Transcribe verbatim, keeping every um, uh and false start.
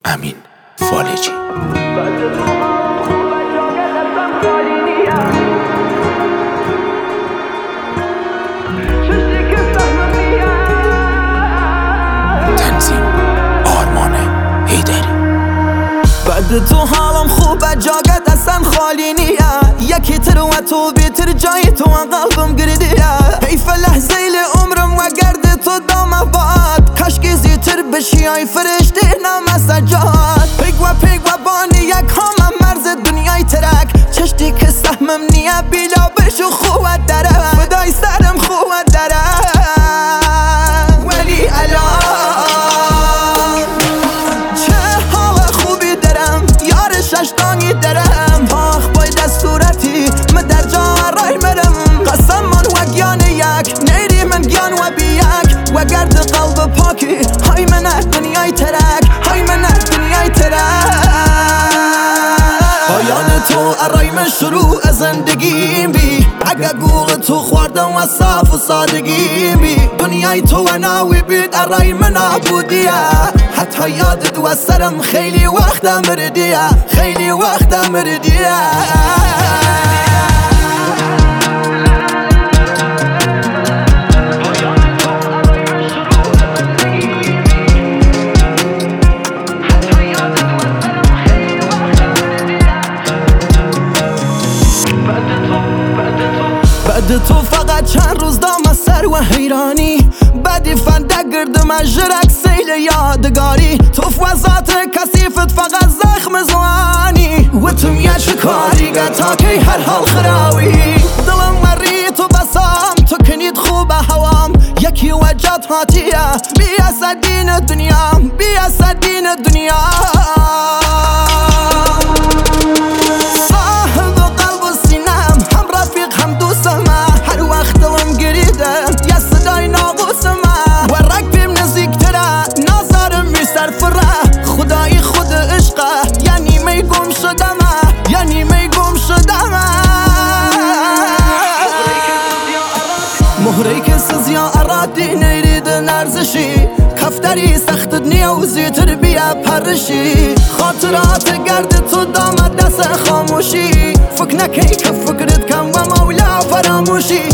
امین فالجی. تنظیم آرمان حیدری. بعد تو حالم خوبه، جاگت اصلا خالی نیه. یکی تر و تو بیتر جای تو قلبم گردیه. حیف لحظه ل عمرم و گرد تو دامه باد. کاشکی زیتر بشی ای فرشته نام سجاد. پیگ و پیگ و بانی یک همه مرز دنیای ترک. چشتی که سهمم نیه بیلا بشو خوبت داره. فدای سرم خوبت داره. ولی الان ششتانی درم آخ بای دستورتی من در جا رای مرم. قسم من و گیان یک نیری من گیان و بی یک و گرد قلب پاکی. های من دنیای ترک، های من دنیای ترک. پایان تو ارای من شروع زندگیم بی. اگه گوغ تو خوردم و صاف و سادگیم بی. دنیای تو و ناوی بید ارای من نابودیه. حتی یادت و سرم خیلی وقت مردیه، خیلی وقت مردیه. بعد تو فقط چند روز دام سر و حیرانی. بعدی فنده گردم اجرک سیل یادگاری. تو فوزات کسیفت فقط زخم زوانی. و تو میاد شکاری تا که هر حال خراوی. دلم مری تو بسام تو کنید خوب هوام. یکی وجات هاتیه بیا سدین دنیا، بیا سدین دنیا. خدای خود عشقه یعنی می گم شدم، یعنی می گم شدم. مهره که سزیا ارادی نیرید نرزشی. کفتری سخت دنیا و زیتر بیا پرشی. خاطرات گرد تو دامد دست خاموشی. فکر نکی که فکرت کم و مولا فراموشی.